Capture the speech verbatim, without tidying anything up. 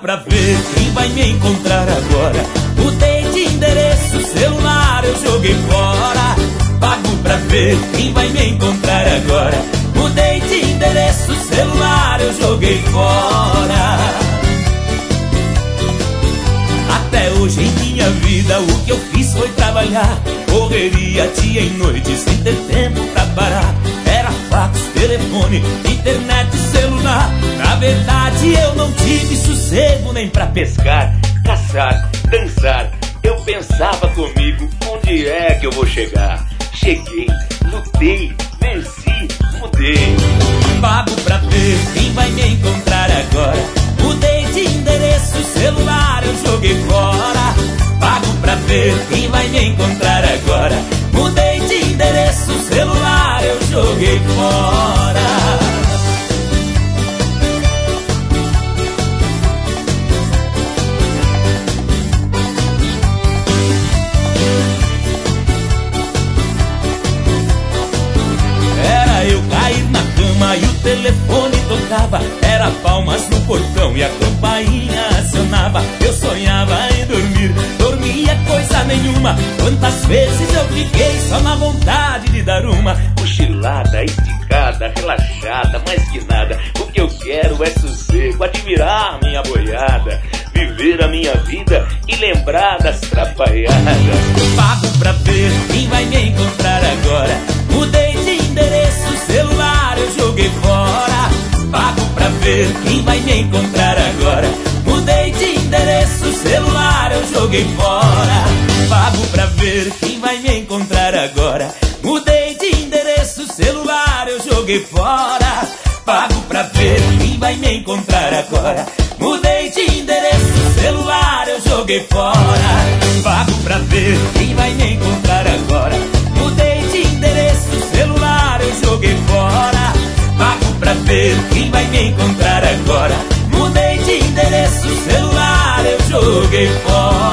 pra ver quem vai me encontrar agora. Mudei de endereço, celular eu joguei fora. Pago pra ver quem vai me encontrar agora. Mudei de endereço, celular eu joguei fora. Até hoje em minha vida o que eu fiz foi trabalhar. Correria dia e noite sem ter tempo pra parar. Era fax, telefone, internet, celular. Na verdade eu não tive sossego nem pra pescar, caçar, dançar. Eu pensava comigo, onde é que eu vou chegar? Cheguei, lutei, venci, mudei. Pago pra ver quem vai me encontrar agora. Mudei de endereço, celular eu joguei fora. Pago pra ver quem vai me encontrar agora. Mudei de endereço, celular eu joguei fora. Era eu cair na cama e o telefone tocava. Era palmas no portão e a campainha acionava. Eu sonhava em dormir, dormia coisa nenhuma. Quantas vezes eu fiquei só na vontade de dar uma cochilada, esticada, relaxada, mais que nada. O que eu quero é sossego, admirar minha boiada, viver a minha vida e lembrar das trapalhadas. Pago pra ver quem vai me encontrar agora. Mudei de endereço, celular eu joguei fora. Pago pra ver quem vai me encontrar agora. Mudei de endereço, celular eu joguei fora. Pago pra ver quem vai me encontrar agora. Mudei de endereço, celular eu joguei fora. Pago pra ver quem vai me encontrar agora. Mudei de endereço, celular eu joguei fora. Pago pra ver quem vai me encontrar agora. Mudei de endereço, celular eu joguei fora. Pago pra ver quem vai me encontrar agora. Mudei de endereço, celular eu joguei fora.